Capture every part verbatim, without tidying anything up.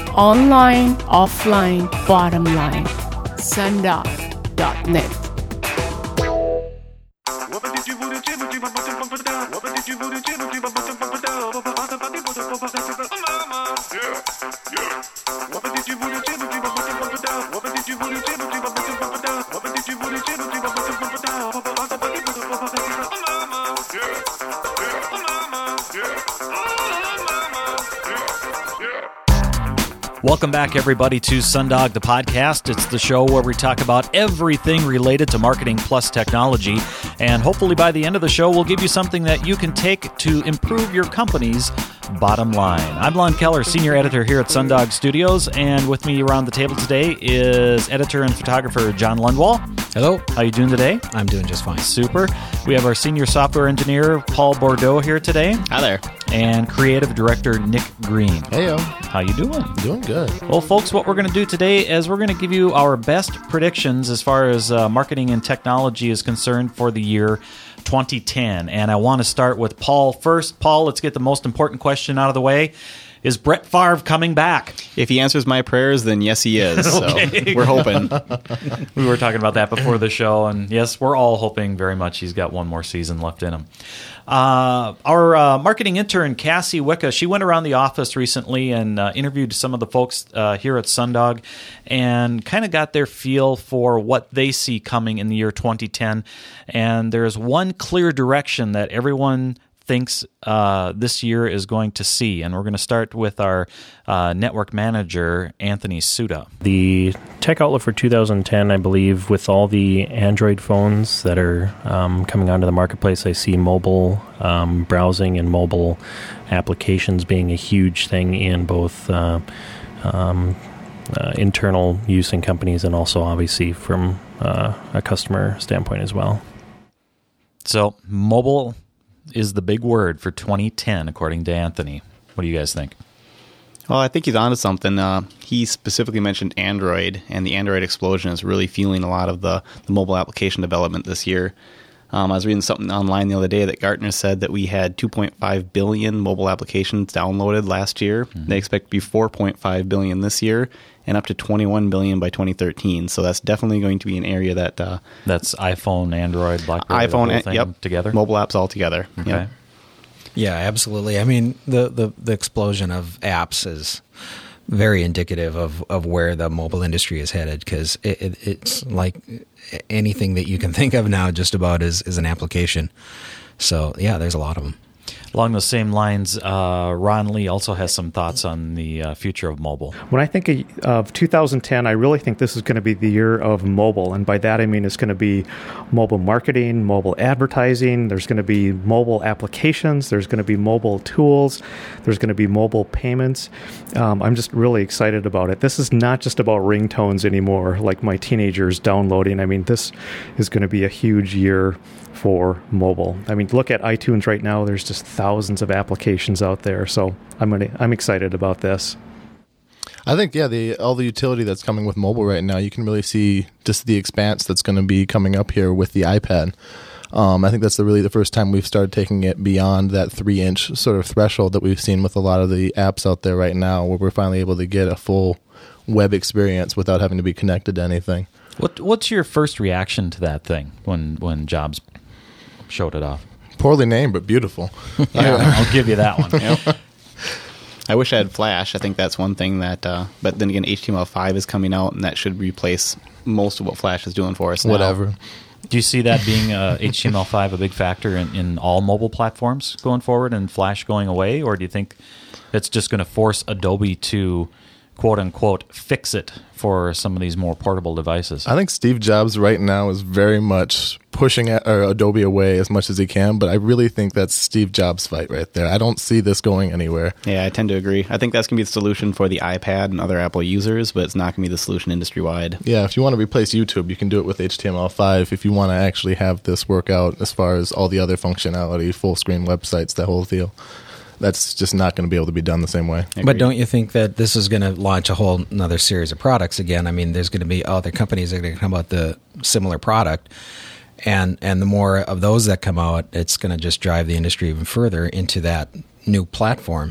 Online, offline, bottom line. Sundog dot net. Welcome back, everybody, to Sundog, the podcast. It's the show where we talk about everything related to marketing plus technology. And hopefully by the end of the show, we'll give you something that you can take to improve your company's bottom line. I'm Lon Keller, senior editor here at Sundog Studios. And with me around the table today is editor and photographer John Lundwall. Hello. How you doing today? I'm doing just fine. Super. We have our senior software engineer, Paul Bordeaux, here today. Hi there. And creative director, Nick Green. Heyo. How you doing? Doing good. Well, folks, what we're going to do today is we're going to give you our best predictions as far as uh, marketing and technology is concerned for the year twenty ten. And I want to start with Paul first. Paul, let's get the most important question out of the way. Is Brett Favre coming back? If he answers my prayers, then yes, he is. Okay. So we're hoping. We were talking about that before the show, and yes, we're all hoping very much he's got one more season left in him. Uh, our uh, marketing intern, Cassie Wicca, she went around the office recently and uh, interviewed some of the folks uh, here at Sundog and kind of got their feel for what they see coming in the year twenty ten. And there's one clear direction that everyone thinks uh, this year is going to see. And we're going to start with our uh, network manager, Anthony Suda. The tech outlook for two thousand ten, I believe, with all the Android phones that are um, coming onto the marketplace, I see mobile um, browsing and mobile applications being a huge thing in both uh, um, uh, internal use in companies and also obviously from uh, a customer standpoint as well. So mobile is the big word for twenty ten, according to Anthony. What do you guys think? Well, I think he's onto something. Uh, he specifically mentioned Android, and the Android explosion is really fueling a lot of the, the mobile application development this year. Um, I was reading something online the other day that Gartner said that we had two point five billion mobile applications downloaded last year. Mm-hmm. They expect to be four point five billion this year and up to twenty-one billion by twenty thirteen. So that's definitely going to be an area that... Uh, that's iPhone, Android, BlackBerry, iPhone, the whole thing yep, together? Mobile apps all together. Okay. Yep. Yeah, absolutely. I mean, the, the, the explosion of apps is very indicative of, of where the mobile industry is headed, because it, it, it's like anything that you can think of now just about is, is an application. So, yeah, there's a lot of them. Along those same lines, uh, Ron Lee also has some thoughts on the uh, future of mobile. When I think of two thousand ten, I really think this is going to be the year of mobile. And by that, I mean it's going to be mobile marketing, mobile advertising. There's going to be mobile applications. There's going to be mobile tools. There's going to be mobile payments. Um, I'm just really excited about it. This is not just about ringtones anymore, like my teenagers downloading. I mean, this is going to be a huge year for mobile. I mean, look at iTunes right now. There's just thousands of applications out there. So I'm gonna, I'm excited about this. I think, yeah, the all the utility that's coming with mobile right now, you can really see just the expanse that's going to be coming up here with the iPad. Um, I think that's the, really the first time we've started taking it beyond that three-inch sort of threshold that we've seen with a lot of the apps out there right now, where we're finally able to get a full web experience without having to be connected to anything. What What's your first reaction to that thing when, when Jobs showed it off? Poorly named, but beautiful. Yeah, I'll give you that one. Yep. I wish I had Flash. I think that's one thing that, uh, but then again, H T M L five is coming out, and that should replace most of what Flash is doing for us now. Whatever. Do you see that being uh, H T M L five a big factor in, in all mobile platforms going forward and Flash going away? Or do you think it's just going to force Adobe to, quote-unquote, fix it for some of these more portable devices? I think Steve Jobs right now is very much pushing at, or Adobe away as much as he can, but I really think that's Steve Jobs' fight right there. I don't see this going anywhere. Yeah, I tend to agree. I think that's going to be the solution for the iPad and other Apple users, but it's not going to be the solution industry-wide. Yeah, if you want to replace YouTube, you can do it with H T M L five. If you want to actually have this work out as far as all the other functionality, full-screen websites, that whole deal, that's just not going to be able to be done the same way. But don't you think that this is going to launch a whole another series of products again? I mean, there's going to be other companies that are going to come out with the similar product, and and the more of those that come out, it's going to just drive the industry even further into that new platform.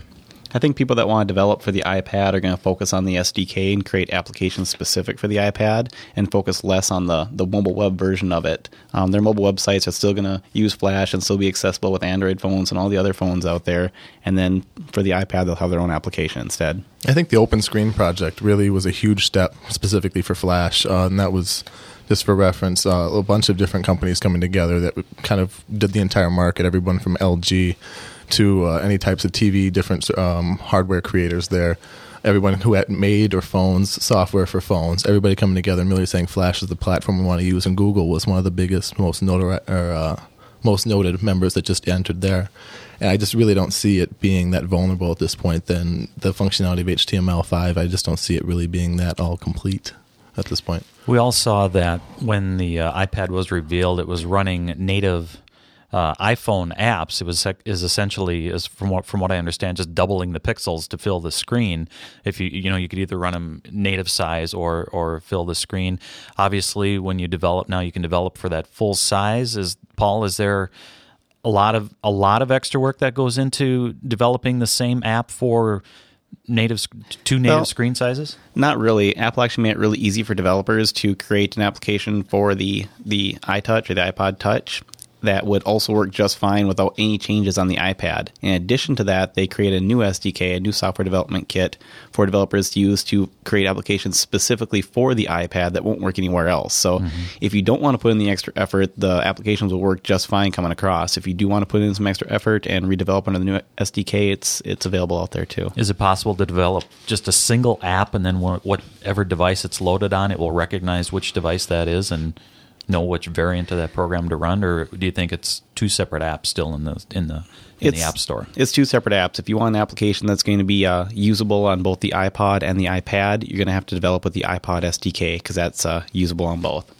I think people that want to develop for the iPad are going to focus on the S D K and create applications specific for the iPad and focus less on the, the mobile web version of it. Um, their mobile websites are still going to use Flash and still be accessible with Android phones and all the other phones out there. And then for the iPad, they'll have their own application instead. I think the Open Screen project really was a huge step specifically for Flash, uh, and that was, just for reference, uh, a bunch of different companies coming together that kind of did the entire market, everyone from L G to uh, any types of T V, different um, hardware creators there, everyone who had made or phones, software for phones, everybody coming together and really saying Flash is the platform we want to use, and Google was one of the biggest, most notori- or, uh, most noted members that just entered there. And I just really don't see it being that vulnerable at this point. Then the functionality of H T M L five, I just don't see it really being that all complete at this point. We all saw that when the uh, iPad was revealed, it was running native uh, iPhone apps. It was is essentially, is from what from what I understand, just doubling the pixels to fill the screen. If you you know you could either run them native size or or fill the screen. Obviously, when you develop now, you can develop for that full size. Is Paul? Is there a lot of a lot of extra work that goes into developing the same app for native two native well, screen sizes? Not really. Apple actually made it really easy for developers to create an application for the the iTouch or the iPod Touch that would also work just fine without any changes on the iPad. In addition to that, they created a new S D K, a new software development kit for developers to use to create applications specifically for the iPad that won't work anywhere else. So mm-hmm. if you don't want to put in the extra effort, the applications will work just fine coming across. If you do want to put in some extra effort and redevelop under the new S D K, it's it's available out there too. Is it possible to develop just a single app and then whatever device it's loaded on, it will recognize which device that is and know which variant of that program to run, or do you think it's two separate apps still in the in the in it's, the App Store? It's two separate apps. If you want an application that's going to be uh, usable on both the iPod and the iPad, you're going to have to develop with the iPod S D K because that's uh, usable on both.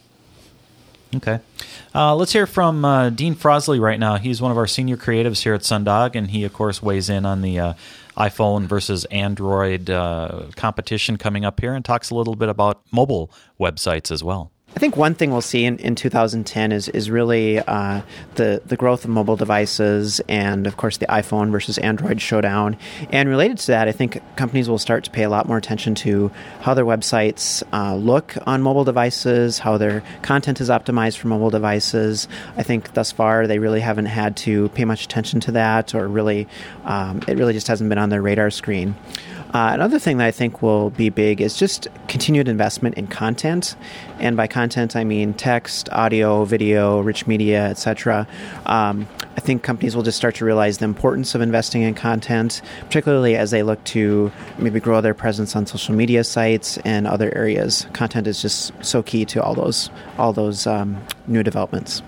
Okay. Uh, let's hear from uh, Dean Frosley right now. He's one of our senior creatives here at Sundog, and he, of course, weighs in on the uh, iPhone versus Android uh, competition coming up here and talks a little bit about mobile websites as well. I think one thing we'll see in, in two thousand ten is is really uh, the the growth of mobile devices and, of course, the iPhone versus Android showdown. And related to that, I think companies will start to pay a lot more attention to how their websites uh, look on mobile devices, how their content is optimized for mobile devices. I think thus far they really haven't had to pay much attention to that, or really um, it really just hasn't been on their radar screen. Uh, another thing that I think will be big is just continued investment in content. And by content, I mean text, audio, video, rich media, et cetera. Um, I think companies will just start to realize the importance of investing in content, particularly as they look to maybe grow their presence on social media sites and other areas. Content is just so key to all those all those um, new developments.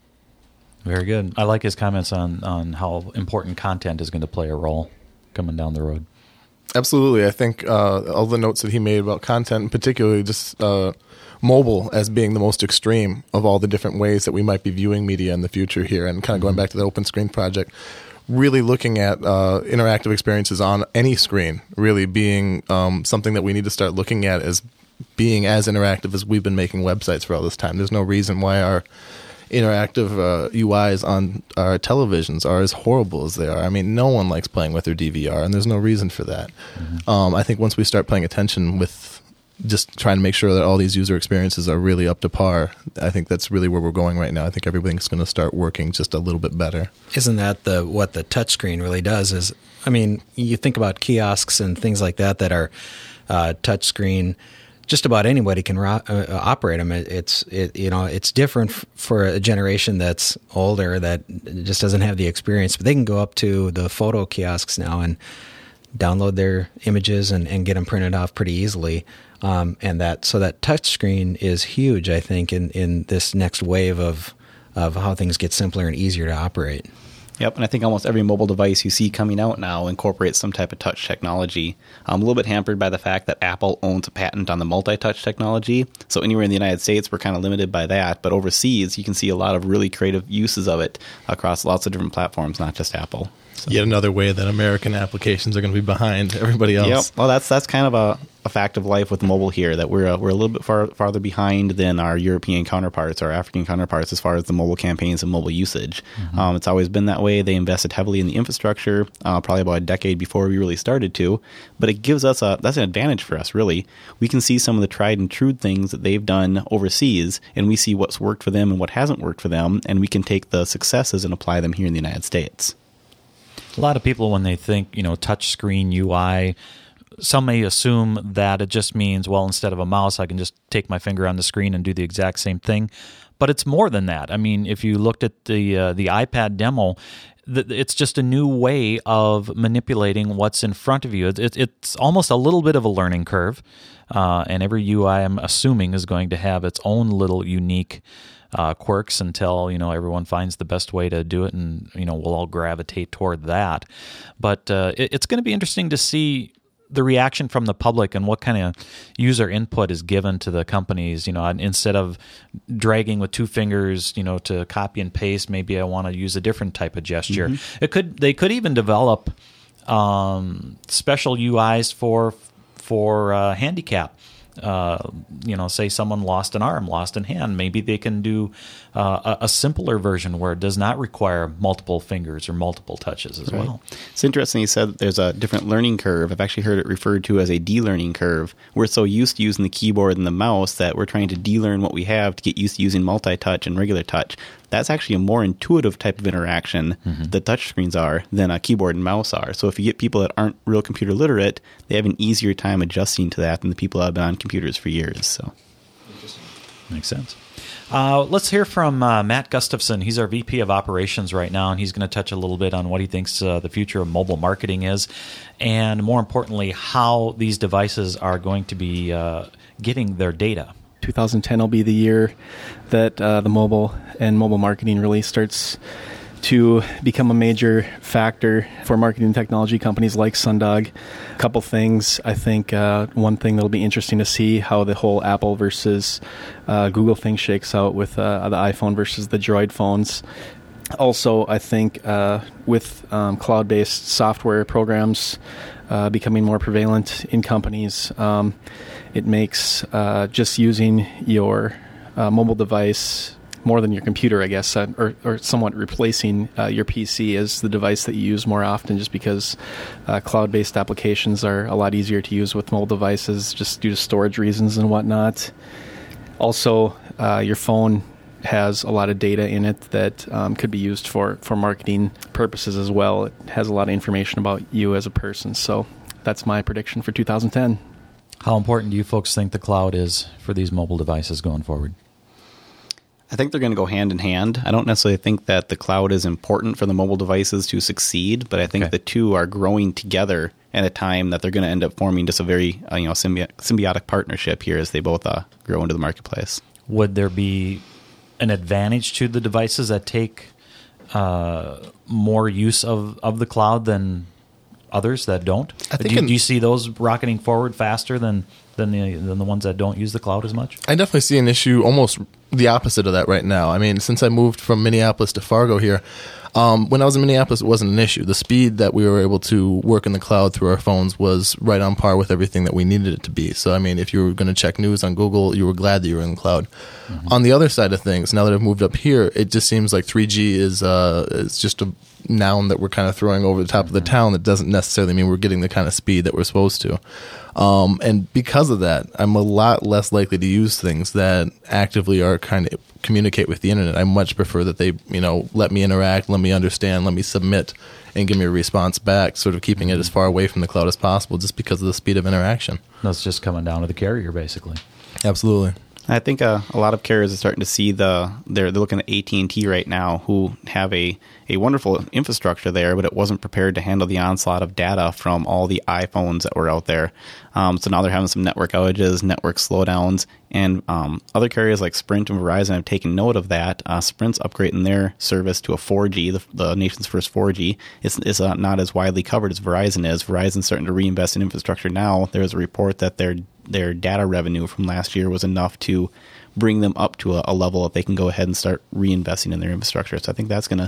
Very good. I like his comments on, on how important content is going to play a role coming down the road. Absolutely. I think uh, all the notes that he made about content, and particularly just uh, mobile as being the most extreme of all the different ways that we might be viewing media in the future here, and kind of going back to the Open Screen project, really looking at uh, interactive experiences on any screen really being um, something that we need to start looking at as being as interactive as we've been making websites for all this time. There's no reason why our interactive uh, U Is on our televisions are as horrible as they are. I mean, no one likes playing with their D V R, and there's no reason for that. Mm-hmm. Um, I think once we start paying attention with just trying to make sure that all these user experiences are really up to par, I think that's really where we're going right now. I think everything's going to start working just a little bit better. Isn't that the what the touchscreen really does? Is, I mean, you think about kiosks and things like that that are uh, touchscreen. Just about anybody can ro- uh, operate them. It, it's it, you know it's different f- for a generation that's older that just doesn't have the experience. But they can go up to the photo kiosks now and download their images and, and get them printed off pretty easily. Um, and that so that touch screen is huge, I think, in, in this next wave of of how things get simpler and easier to operate. Yep, and I think almost every mobile device you see coming out now incorporates some type of touch technology. I'm a little bit hampered by the fact that Apple owns a patent on the multi-touch technology, so anywhere in the United States we're kind of limited by that, but overseas you can see a lot of really creative uses of it across lots of different platforms, not just Apple. So. Yet another way that American applications are going to be behind everybody else. Yep. Well, that's that's kind of a, a fact of life with mobile here, that we're uh, we're a little bit far, farther behind than our European counterparts or African counterparts as far as the mobile campaigns and mobile usage. Mm-hmm. Um, it's always been that way. They invested heavily in the infrastructure, uh, probably about a decade before we really started to. But it gives us a that's an advantage for us, really. We can see some of the tried and true things that they've done overseas, and we see what's worked for them and what hasn't worked for them, and we can take the successes and apply them here in the United States. A lot of people, when they think, you know, touch screen U I, some may assume that it just means, well, instead of a mouse, I can just take my finger on the screen and do the exact same thing. But it's more than that. I mean, if you looked at the uh, the iPad demo, th- it's just a new way of manipulating what's in front of you. It, it, it's almost a little bit of a learning curve, uh, and every U I, I'm assuming, is going to have its own little unique Uh, quirks until, you know, everyone finds the best way to do it, and, you know, we'll all gravitate toward that. But uh, it, it's going to be interesting to see the reaction from the public and what kind of user input is given to the companies. You know, instead of dragging with two fingers, you know, to copy and paste, maybe I want to use a different type of gesture. Mm-hmm. It could they could even develop um, special U Is for for uh, handicap. Uh, you know, say someone lost an arm, lost a hand, maybe they can do uh, a, a simpler version where it does not require multiple fingers or multiple touches as right. well. It's interesting you said there's a different learning curve. I've actually heard it referred to as a de-learning curve. We're so used to using the keyboard and the mouse that we're trying to de-learn what we have to get used to using multi-touch and regular touch. That's actually a more intuitive type of interaction mm-hmm. that touch screens are than a keyboard and mouse are. So if you get people that aren't real computer literate, they have an easier time adjusting to that than the people that have been on computers for years. So, makes sense. Uh, let's hear from uh, Matt Gustafson. He's our V P of Operations right now, and he's going to touch a little bit on what he thinks uh, the future of mobile marketing is, and more importantly, how these devices are going to be uh, getting their data. twenty ten will be the year that uh, the mobile and mobile marketing really starts to become a major factor for marketing technology companies like Sundog. A couple things. I think uh, one thing that'll be interesting to see how the whole Apple versus uh, Google thing shakes out with uh, the iPhone versus the Droid phones. Also, I think uh, with um, cloud-based software programs uh, becoming more prevalent in companies, um, it makes uh, just using your uh, mobile device more than your computer, I guess, uh, or, or somewhat replacing uh, your P C as the device that you use more often, just because uh, cloud-based applications are a lot easier to use with mobile devices just due to storage reasons and whatnot. Also, uh, your phone has a lot of data in it that um, could be used for, for marketing purposes as well. It has a lot of information about you as a person. So that's my prediction for two thousand ten. How important do you folks think the cloud is for these mobile devices going forward? I think they're going to go hand in hand. I don't necessarily think that the cloud is important for the mobile devices to succeed, but I think okay. the two are growing together at a time that they're going to end up forming just a very uh, you know symbi- symbiotic partnership here as they both uh, grow into the marketplace. Would there be an advantage to the devices that take uh, more use of, of the cloud than others that don't? I think do, you, in, do you see those rocketing forward faster than than the than the ones that don't use the cloud as much? I definitely see an issue almost the opposite of that right now. I mean, since I moved from Minneapolis to Fargo here, um, when I was in Minneapolis, it wasn't an issue. The speed that we were able to work in the cloud through our phones was right on par with everything that we needed it to be. So, I mean, if you were going to check news on Google, you were glad that you were in the cloud. Mm-hmm. On the other side of things, now that I've moved up here, it just seems like three G is uh, is just a noun that we're kind of throwing over the top mm-hmm. of the town that doesn't necessarily mean we're getting the kind of speed that we're supposed to. Um, and because of that, I'm a lot less likely to use things that actively are kind of communicate with the internet. I much prefer that they, you know, let me interact, let me understand, let me submit, and give me a response back, sort of keeping it as far away from the cloud as possible just because of the speed of interaction. That's just coming down to the carrier, basically. Absolutely. I think uh, a lot of carriers are starting to see the they're they're looking at A T and T right now, who have a, a wonderful infrastructure there, but it wasn't prepared to handle the onslaught of data from all the iPhones that were out there. Um, so now they're having some network outages, network slowdowns, and um, other carriers like Sprint and Verizon have taken note of that. Uh, Sprint's upgrading their service to a four G, the, the nation's first four G. It's, it's uh, not as widely covered as Verizon is. Verizon's starting to reinvest in infrastructure now. There's a report that their their data revenue from last year was enough to bring them up to a, a level that they can go ahead and start reinvesting in their infrastructure. So I think that's going to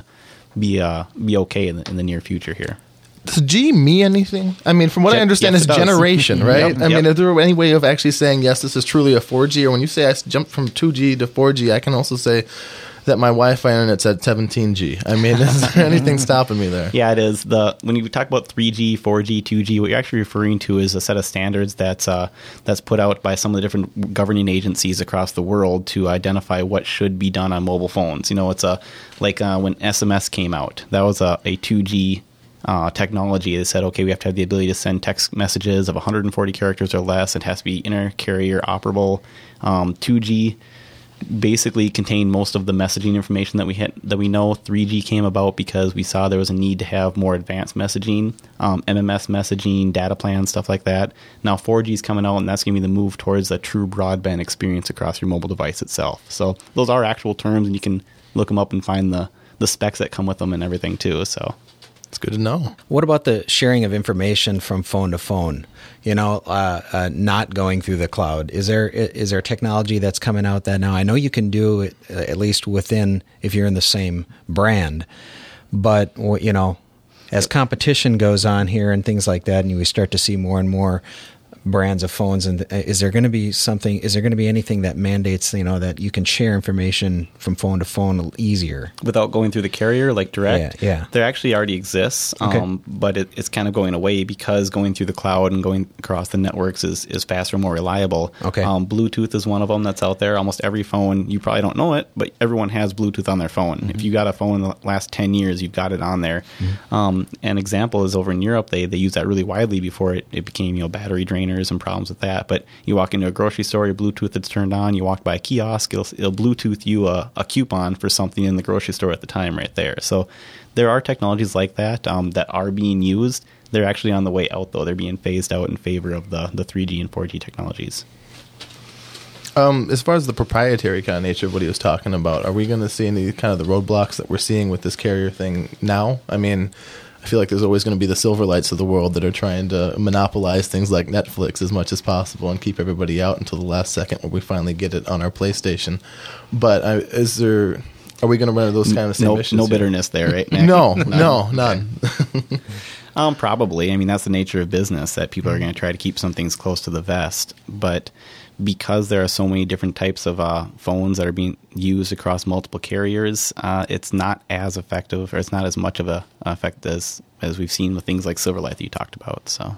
be uh, be okay in the, in the near future here. Does G mean anything? I mean, from what I understand, yes, it's it does. generation, right? Yep, I mean, yep. is there any way of actually saying, yes, this is truly a four G? Or when you say I jumped from two G to four G, I can also say that my Wi-Fi internet's at seventeen G. I mean, is there anything stopping me there? Yeah, it is. The when you talk about three G, four G, two G, what you're actually referring to is a set of standards that's uh, that's put out by some of the different governing agencies across the world to identify what should be done on mobile phones. You know, it's a like uh, when S M S came out, that was a, a two G uh, technology. They said, okay, we have to have the ability to send text messages of one hundred forty characters or less. It has to be inter-carrier operable. Um, two G basically contained most of the messaging information that we had that we know. three G came about because we saw there was a need to have more advanced messaging, um, M M S messaging, data plans, stuff like that. Now four G is coming out, and that's going to be the move towards a true broadband experience across your mobile device itself. So those are actual terms, and you can look them up and find the the specs that come with them and everything too. So it's good to know. What about the sharing of information from phone to phone? You know, uh, uh, not going through the cloud. Is there is there technology that's coming out that now? I know you can do it uh, at least within if you're in the same brand, but you know, as competition goes on here and things like that, and we start to see more and more brands of phones, and is there going to be something? Is there going to be anything that mandates you know that you can share information from phone to phone easier without going through the carrier, like direct? Yeah, yeah. There actually already exists, Okay. um, but it, it's kind of going away because going through the cloud and going across the networks is, is faster and more reliable. Okay. Um, Bluetooth is one of them that's out there. Almost every phone, you probably don't know it, but everyone has Bluetooth on their phone. Mm-hmm. If you got a phone in the last ten years, you've got it on there. Mm-hmm. Um, an example is over in Europe, they, they use that really widely before it, it became you know battery drainers and problems with that. But you walk into a grocery store, your Bluetooth is turned on. You walk by a kiosk, it'll, it'll Bluetooth you a, a coupon for something in the grocery store at the time right there. So there are technologies like that um, that are being used. They're actually on the way out, though. They're being phased out in favor of the, the three G and four G technologies. Um, as far as the proprietary kind of nature of what he was talking about, are we going to see any kind of the roadblocks that we're seeing with this carrier thing now? I mean, I feel like there's always going to be the Silverlights of the world that are trying to monopolize things like Netflix as much as possible and keep everybody out until the last second where we finally get it on our PlayStation. But uh, is there... Are we going to run into those kind of same no, issues? No here? bitterness there, right, Nick? No, None. no, none. Um, probably. I mean, that's the nature of business, that people are going to try to keep some things close to the vest. But because there are so many different types of uh, phones that are being used across multiple carriers, uh, it's not as effective, or it's not as much of a effect as, as we've seen with things like Silverlight that you talked about. So.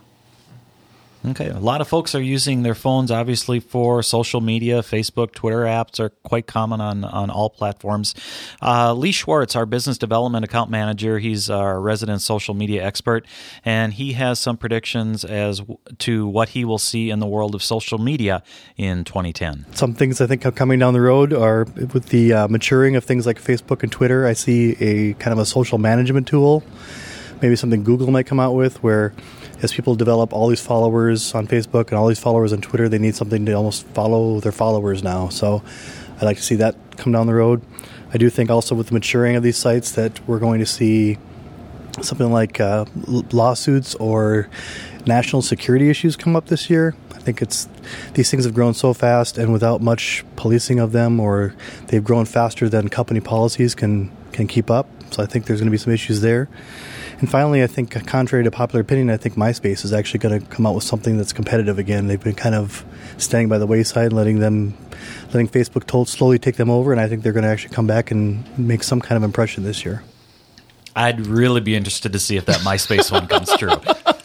Okay, a lot of folks are using their phones, obviously, for social media. Facebook, Twitter apps are quite common on, on all platforms. Uh, Lee Schwartz, our business development account manager, he's our resident social media expert, and he has some predictions as w- to what he will see in the world of social media in twenty ten. Some things I think are coming down the road are with the uh, maturing of things like Facebook and Twitter. I see a kind of a social management tool, maybe something Google might come out with, where as people develop all these followers on Facebook and all these followers on Twitter, they need something to almost follow their followers now. So I'd like to see that come down the road. I do think also with the maturing of these sites that we're going to see something like uh, lawsuits or national security issues come up this year. I think it's these things have grown so fast, and without much policing of them, or they've grown faster than company policies can, can keep up. So I think there's going to be some issues there. And finally, I think, contrary to popular opinion, I think MySpace is actually going to come out with something that's competitive again. They've been kind of standing by the wayside, letting them, letting Facebook told, slowly take them over, and I think they're going to actually come back and make some kind of impression this year. I'd really be interested to see if that MySpace one comes true.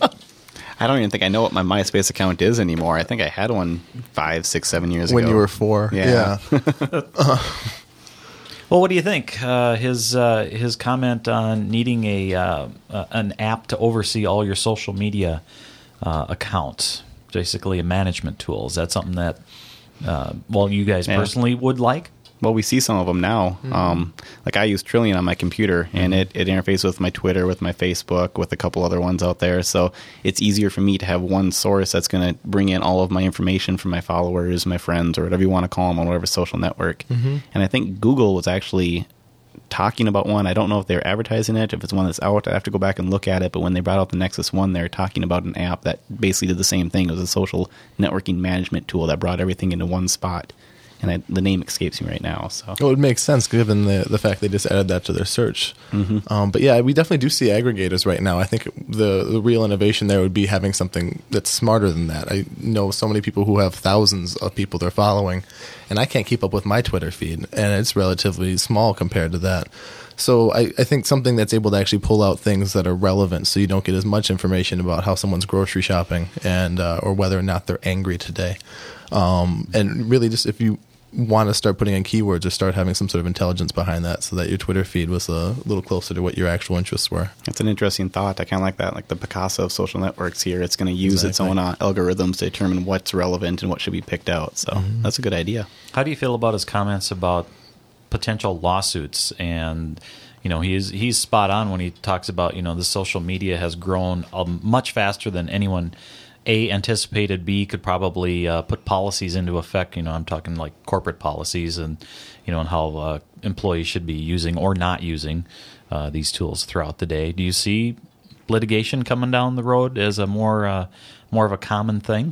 I don't even think I know what my MySpace account is anymore. I think I had one five, six, seven years When ago. you were four. Yeah. Yeah. Well, what do you think? Uh, his uh, his comment on needing a uh, uh, an app to oversee all your social media uh, accounts, basically a management tool. Is that something that, uh, well, you guys Yeah. personally would like? Well, we see some of them now. Mm-hmm. Um, like I use Trillion on my computer, mm-hmm. and it, it interfaces with my Twitter, with my Facebook, with a couple other ones out there. So it's easier for me to have one source that's going to bring in all of my information from my followers, my friends, or whatever you want to call them on whatever social network. Mm-hmm. And I think Google was actually talking about one. I don't know if they're advertising it, if it's one that's out. I have to go back and look at it. But when they brought out the Nexus One, they were talking about an app that basically did the same thing. It was a social networking management tool that brought everything into one spot. and I, the name escapes me right now. So well, it makes sense given the the fact they just added that to their search. Mm-hmm. Um, but yeah, we definitely do see aggregators right now. I think the the real innovation there would be having something that's smarter than that. I know so many people who have thousands of people they're following, and I can't keep up with my Twitter feed, and it's relatively small compared to that. So I, I think something that's able to actually pull out things that are relevant, so you don't get as much information about how someone's grocery shopping and uh, or whether or not they're angry today. Um, and really, just if you want to start putting in keywords or start having some sort of intelligence behind that, so that your Twitter feed was a little closer to what your actual interests were. That's an interesting thought. I kind of like that, like the Picasso of social networks here. It's going to use Exactly. its own uh, algorithms to determine what's relevant and what should be picked out. So mm-hmm. that's a good idea. How do you feel about his comments about potential lawsuits? And you know, he's he's spot on when he talks about, you know, the social media has grown um, much faster than anyone A, anticipated, B, could probably uh, put policies into effect. You know, I'm talking like corporate policies and, you know, and how uh, employees should be using or not using uh, these tools throughout the day. Do you see litigation coming down the road as a more uh, more of a common thing?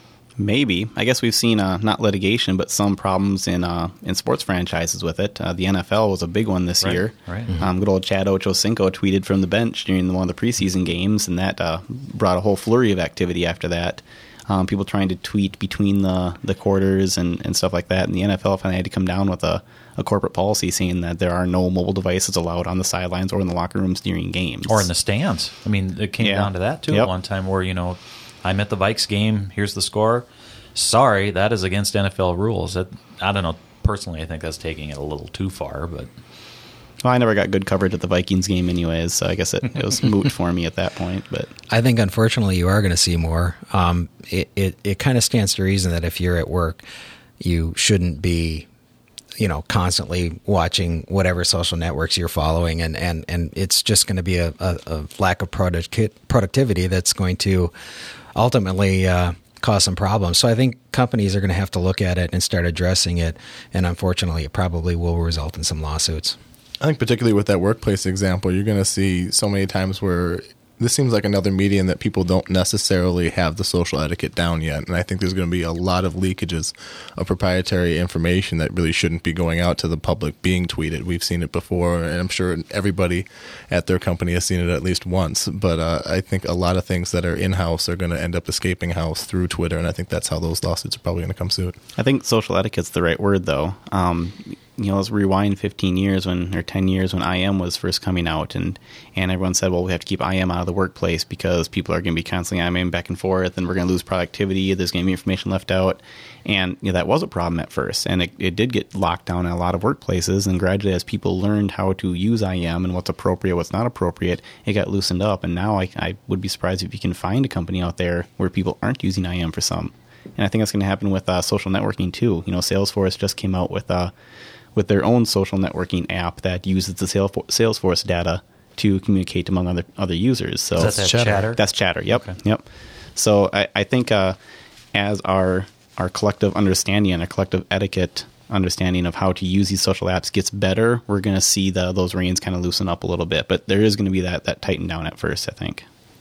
Maybe. I guess we've seen uh, not litigation, but some problems in uh, in sports franchises with it. Uh, the N F L was a big one this Right, year. right. Mm-hmm. Um, good old Chad Ochocinco tweeted from the bench during one of the preseason games, and that uh, brought a whole flurry of activity after that. Um, people trying to tweet between the, the quarters and, and stuff like that. And the N F L finally had to come down with a, a corporate policy saying that there are no mobile devices allowed on the sidelines or in the locker rooms during games. Or in the stands. I mean, it came Yeah. down to that, too, Yep. at one time where, you know, I'm at the Vikes game, here's the score. Sorry, that is against N F L rules. That, I don't know. Personally, I think that's taking it a little too far, but... Well, I never got good coverage at the Vikings game anyways, so I guess it, it was moot for me at that point. But I think, unfortunately, you are going to see more. Um, it it, it kind of stands to reason that if you're at work, you shouldn't be, you know, constantly watching whatever social networks you're following, and, and, and it's just going to be a, a, a lack of product, productivity that's going to ultimately uh, cause some problems. So I think companies are going to have to look at it and start addressing it, and unfortunately, it probably will result in some lawsuits. I think particularly with that workplace example, you're going to see so many times where this seems like another medium that people don't necessarily have the social etiquette down yet. And I think there's going to be a lot of leakages of proprietary information that really shouldn't be going out to the public being tweeted. We've seen it before, and I'm sure everybody at their company has seen it at least once. But uh, I think a lot of things that are in-house are going to end up escaping house through Twitter, and I think that's how those lawsuits are probably going to come soon. I think social etiquette's the right word, though. Um, you know, let's rewind fifteen years when, or ten years when I M was first coming out, and, and everyone said, well, we have to keep I M out of the workplace because people are going to be constantly IMing back and forth, and we're going to lose productivity. There's going to be information left out. And you know, that was a problem at first, and it, it did get locked down in a lot of workplaces, and gradually as people learned how to use I M and what's appropriate, what's not appropriate, it got loosened up. And now I, I would be surprised if you can find a company out there where people aren't using I M for some. And I think that's going to happen with uh, social networking too. You know, Salesforce just came out with uh, with their own social networking app that uses the Salesforce data to communicate among other other users. So Is that that Chatter. chatter? That's Chatter. Yep, Okay. yep. So I, I think uh, as our our collective understanding and our collective etiquette understanding of how to use these social apps gets better, we're going to see the those reins kind of loosen up a little bit. But there is going to be that that tighten down at first, I think.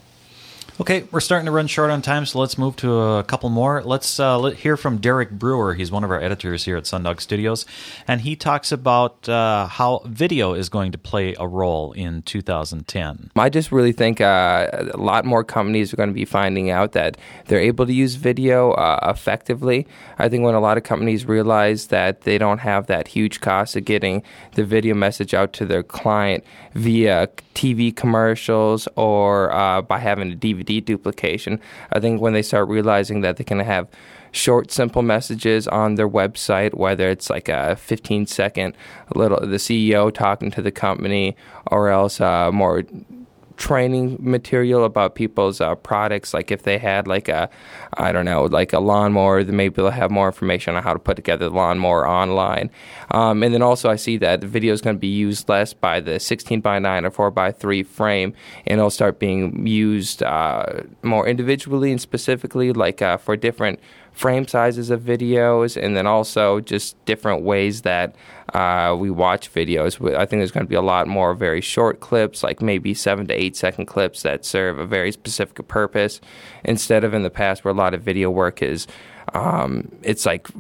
Okay, we're starting to run short on time, so let's move to a couple more. Let's uh, let, hear from Derek Brewer. He's one of our editors here at Sundog Studios, and he talks about uh, how video is going to play a role in two thousand ten. I just really think uh, a lot more companies are going to be finding out that they're able to use video uh, effectively. I think when a lot of companies realize that they don't have that huge cost of getting the video message out to their client via T V commercials or uh, by having a D V D duplication, I think when they start realizing that they can have short, simple messages on their website, whether it's like a fifteen second little the C E O talking to the company, or else uh, more training material about people's uh, products, like if they had like a, I don't know, like a lawnmower, then maybe they'll have more information on how to put together the lawnmower online. Um, and then also I see that the video is going to be used less by the sixteen by nine or four by three frame, and it'll start being used uh, more individually and specifically, like uh, for different frame sizes of videos, and then also just different ways that uh, we watch videos. I think there's going to be a lot more very short clips, like maybe seven to eight second clips that serve a very specific purpose, instead of in the past where a lot of video work is, um, it's like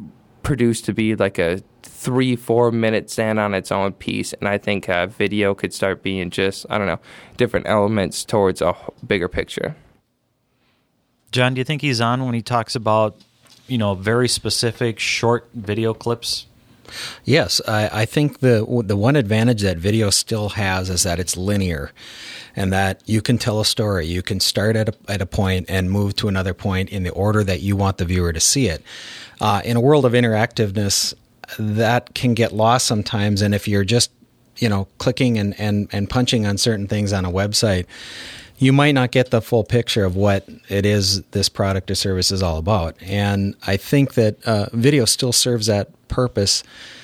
produced to be like a three, four minute stand on its own piece. And I think uh, video could start being just, I don't know, different elements towards a bigger picture. John, do you think he's on when he talks about, you know, very specific short video clips? Yes, I, I think the the one advantage that video still has is that it's linear, and that you can tell a story. You can start at a, at a point and move to another point in the order that you want the viewer to see it. Uh, in a world of interactiveness, that can get lost sometimes, and if you're just, you know, clicking and, and, and punching on certain things on a website, you might not get the full picture of what it is this product or service is all about. And I think that uh, video still serves that purpose.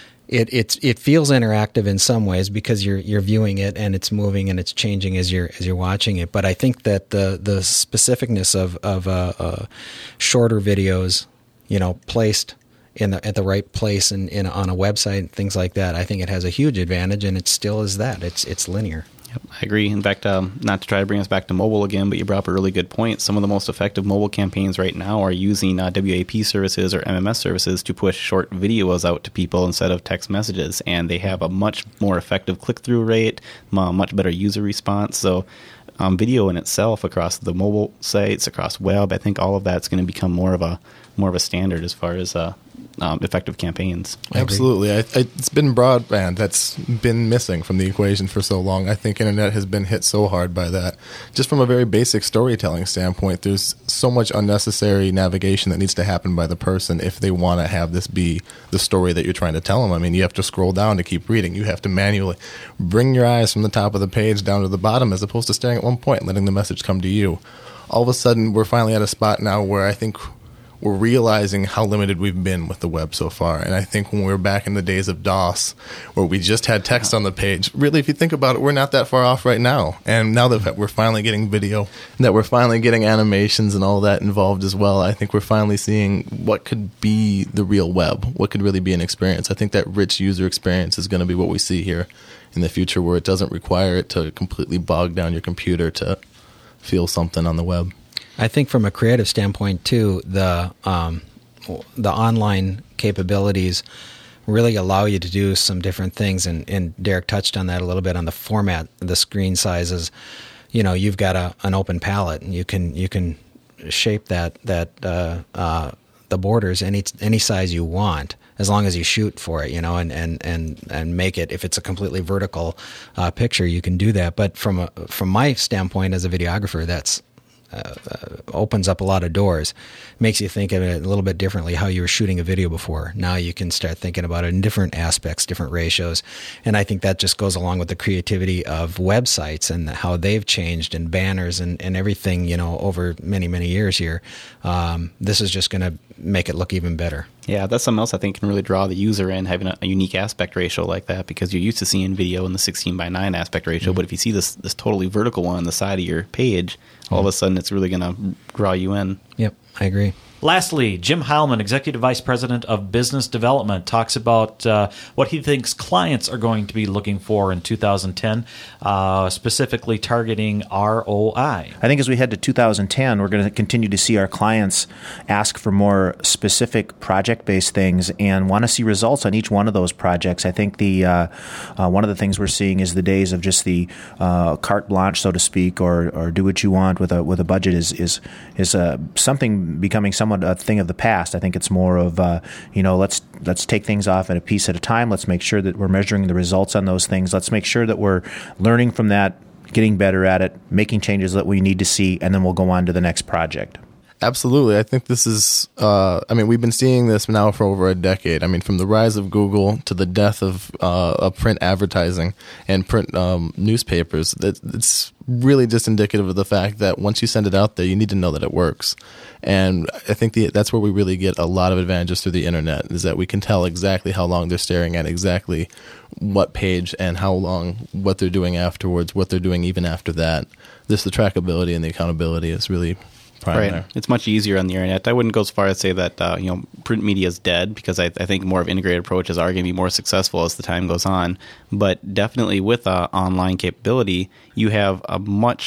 It it's it feels interactive in some ways because you're you're viewing it and it's moving and it's changing as you're as you're watching it. But I think that the the specificness of of uh, uh, shorter videos, you know, placed in the at the right place and in, on a website and things like that, I think it has a huge advantage, and it still is that. It's it's linear. Yep, I agree. In fact, um, not to try to bring us back to mobile again, but you brought up a really good point. Some of the most effective mobile campaigns right now are using uh, W A P services or M M S services to push short videos out to people instead of text messages, and they have a much more effective click-through rate, uh, much better user response. So um, video in itself across the mobile sites, across web, I think all of that's going to become more of a more of a standard as far as uh, um, effective campaigns. Absolutely. I, I, it's been broadband that's been missing from the equation for so long. I think internet has been hit so hard by that. Just from a very basic storytelling standpoint, there's so much unnecessary navigation that needs to happen by the person if they want to have this be the story that you're trying to tell them. I mean, you have to scroll down to keep reading. You have to manually bring your eyes from the top of the page down to the bottom as opposed to staring at one point and letting the message come to you. All of a sudden, we're finally at a spot now where I think we're realizing how limited we've been with the web so far. And I think when we were back in the days of DOS, where we just had text on the page, really, if you think about it, we're not that far off right now. And now that we're finally getting video, that we're finally getting animations and all that involved as well, I think we're finally seeing what could be the real web, what could really be an experience. I think that rich user experience is going to be what we see here in the future, where it doesn't require it to completely bog down your computer to feel something on the web. I think from a creative standpoint too, the um, the online capabilities really allow you to do some different things, and, and Derek touched on that a little bit on the format, the screen sizes. You know, you've got a an open palette, and you can you can shape that that uh, uh, the borders any any size you want, as long as you shoot for it, you know, and, and, and, and make it, if it's a completely vertical uh, picture, you can do that. But from a, from my standpoint as a videographer, that's Uh, uh, opens up a lot of doors, makes you think of it a little bit differently how you were shooting a video before. Now you can start thinking about it in different aspects, different ratios, and I think that just goes along with the creativity of websites and how they've changed, and banners and, and everything, you know, over many, many years here. Um, this is just going to make it look even better. Yeah, that's something else I think can really draw the user in, having a, a unique aspect ratio like that, because you're used to seeing video in the sixteen by nine aspect ratio, mm-hmm. but if you see this this totally vertical one on the side of your page, all mm-hmm. of a sudden it's really going to draw you in. Yep, I agree. Lastly, Jim Heilman, Executive Vice President of Business Development, talks about uh, what he thinks clients are going to be looking for in two thousand ten, uh, specifically targeting R O I. I think as we head to two thousand ten, we're going to continue to see our clients ask for more specific project-based things and want to see results on each one of those projects. I think the uh, uh, one of the things we're seeing is the days of just the uh, carte blanche, so to speak, or or do what you want with a with a budget is is is uh, something becoming somewhat a thing of the past. I think it's more of uh, you know let's let's take things off at a piece at a time. Let's make sure that we're measuring the results on those things. Let's make sure that we're learning from that, getting better at it, making changes that we need to see, and then we'll go on to the next project. Absolutely. I think this is, uh, I mean, we've been seeing this now for over a decade. I mean, from the rise of Google to the death of, uh, of print advertising and print um, newspapers, it, it's really just indicative of the fact that once you send it out there, you need to know that it works. And I think the, that's where we really get a lot of advantages through the internet, is that we can tell exactly how long they're staring at, exactly what page and how long, what they're doing afterwards, what they're doing even after that. This, the trackability and the accountability is really Right. there. It's much easier on the internet. I wouldn't go as far as say that uh, you know print media is dead, because I, I think more of integrated approaches are going to be more successful as the time goes on. But definitely with uh, online capability, you have a much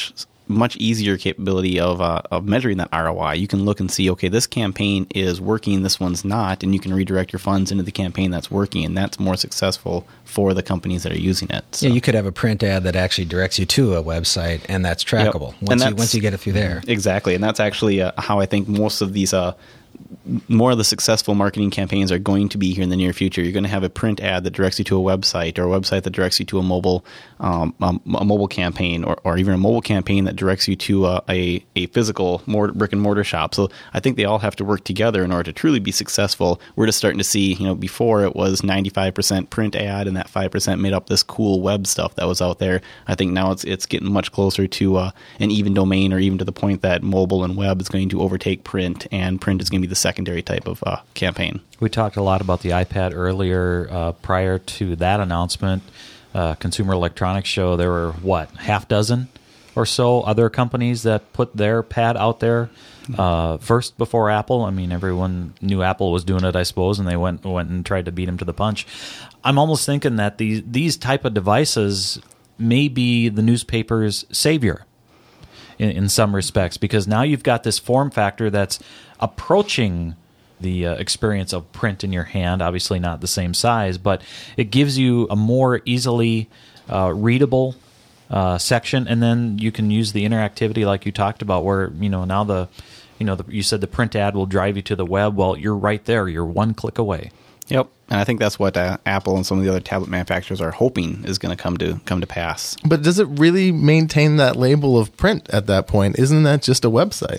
much easier capability of uh, of measuring that R O I. You can look and see, okay, this campaign is working, this one's not, and you can redirect your funds into the campaign that's working, and that's more successful for the companies that are using it. So. Yeah, you could have a print ad that actually directs you to a website, and that's trackable Yep. once and you once you get it through there. Exactly, and that's actually uh, how I think most of these uh, more of the successful marketing campaigns are going to be here in the near future. You're going to have a print ad that directs you to a website, or a website that directs you to a mobile um, a, a mobile campaign, or, or even a mobile campaign that directs you to a, a, a physical more brick and mortar shop. So I think they all have to work together in order to truly be successful. We're just starting to see, you know, before it was ninety-five percent print ad, and that five percent made up this cool web stuff that was out there. I think now it's it's getting much closer to uh, an even domain, or even to the point that mobile and web is going to overtake print, and print is going to be the secondary type of uh, campaign. We talked a lot about the iPad earlier. Uh, prior to that announcement, uh, Consumer Electronics Show, there were, what, half dozen or so other companies that put their pad out there uh, first before Apple. I mean, everyone knew Apple was doing it, I suppose, and they went went and tried to beat them to the punch. I'm almost thinking that these, these type of devices may be the newspaper's savior in, in some respects, because now you've got this form factor that's approaching the uh, experience of print in your hand, obviously not the same size, but it gives you a more easily uh, readable uh, section, and then you can use the interactivity like you talked about, where, you know, now the, you know, the, you said the print ad will drive you to the web. Well, you're right there. You're one click away. Yep, and I think that's what uh, Apple and some of the other tablet manufacturers are hoping is going to come to come to pass. But does it really maintain that label of print at that point? Isn't that just a website?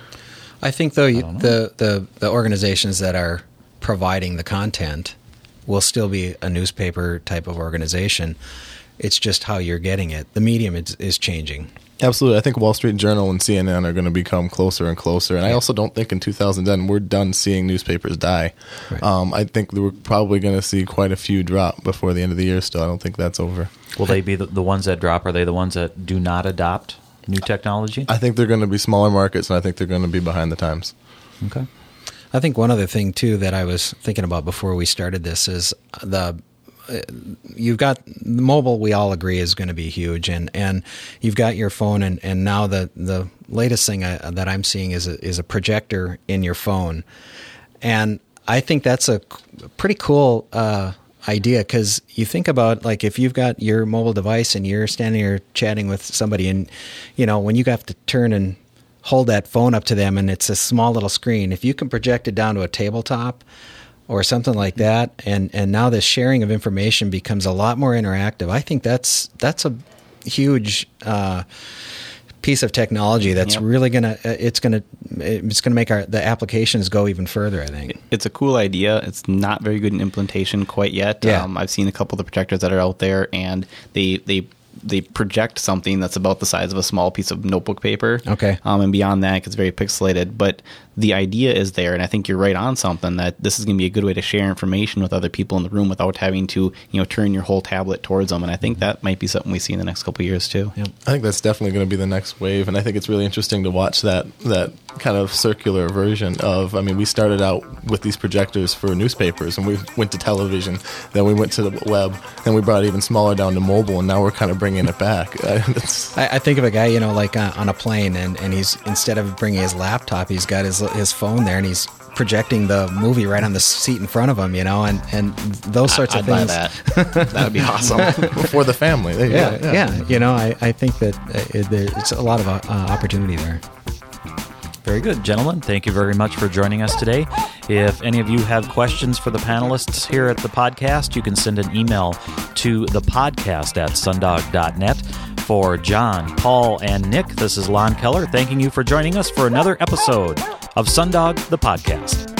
I think, though, you, the, the, the organizations that are providing the content will still be a newspaper type of organization. It's just how you're getting it. The medium is, is changing. Absolutely. I think Wall Street Journal and C N N are going to become closer and closer. And I also don't think in two thousand ten we're done seeing newspapers die. Right. Um, I think we're probably going to see quite a few drop before the end of the year still. I don't think that's over. Will they be the, the ones that drop? Are they the ones that do not adopt new technology? I think they're going to be smaller markets, and I think they're going to be behind the times. Okay. I think one other thing, too, that I was thinking about before we started this is the you've got the mobile, we all agree, is going to be huge, and, and you've got your phone, and, and now the, the latest thing I, that I'm seeing is a, is a projector in your phone. And I think that's a pretty cool uh, idea, because you think about, like, if you've got your mobile device and you're standing here chatting with somebody, and, you know, when you have to turn and hold that phone up to them and it's a small little screen, if you can project it down to a tabletop or something like that, and, and now the sharing of information becomes a lot more interactive. I think that's that's a huge uh, piece of technology that's yep. really gonna it's gonna it's gonna make our the applications go even further. I think it's a cool idea. It's not very good in implementation quite yet. Yeah. Um, I've seen a couple of the projectors that are out there, and they they. they project something that's about the size of a small piece of notebook paper. Okay. Um, and beyond that, it's very pixelated. But the idea is there, and I think you're right on something, that this is going to be a good way to share information with other people in the room without having to, you know, turn your whole tablet towards them. And I think that might be something we see in the next couple of years too. Yep. I think that's definitely going to be the next wave, and I think it's really interesting to watch that that kind of circular version of, I mean, we started out with these projectors for newspapers, and we went to television, then we went to the web, then we brought it even smaller down to mobile, and now we're kind of bringing it back. I, I think of a guy, you know, like uh, on a plane, and, and he's, instead of bringing his laptop, he's got his his phone there, and he's projecting the movie right on the seat in front of him, you know, and, and those sorts I'd of things. Buy that. That would be awesome. For the family. There you yeah, go. yeah, yeah. You know, I, I think that it, there's a lot of uh, opportunity there. Very good, gentlemen. Thank you very much for joining us today. If any of you have questions for the panelists here at the podcast, you can send an email to the podcast at sundog dot net. For John, Paul, and Nick, this is Lon Keller thanking you for joining us for another episode of Sundog, the podcast.